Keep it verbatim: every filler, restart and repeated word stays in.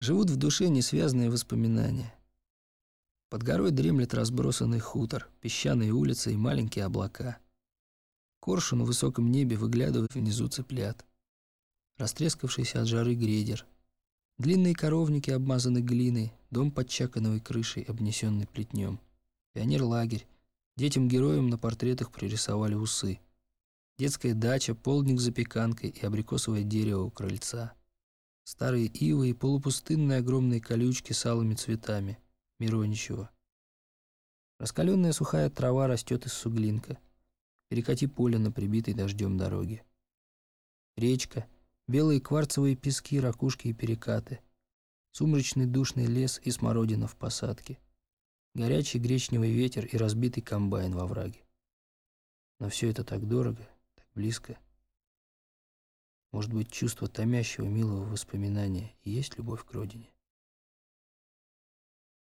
Живут в душе несвязные воспоминания. Под горой дремлет разбросанный хутор, песчаные улицы и маленькие облака. Коршун в высоком небе выглядывает внизу цыплят. Растрескавшийся от жары грейдер. Длинные коровники обмазаны глиной, дом под чакановой крышей, обнесенный плетнем. Пионер-лагерь. Детям-героям на портретах пририсовали усы. Детская дача, полдник с запеканкой и абрикосовое дерево у крыльца. Старые ивы и полупустынные огромные колючки с алыми цветами. Мироничева. Раскаленная сухая трава растет из суглинка. Перекати поле на прибитой дождем дороге. Речка, белые кварцевые пески, ракушки и перекаты. Сумрачный душный лес и смородина в посадке. Горячий гречневый ветер и разбитый комбайн во враге. Но все это так дорого, так близко. Может быть, чувство томящего, милого воспоминания и есть любовь к родине?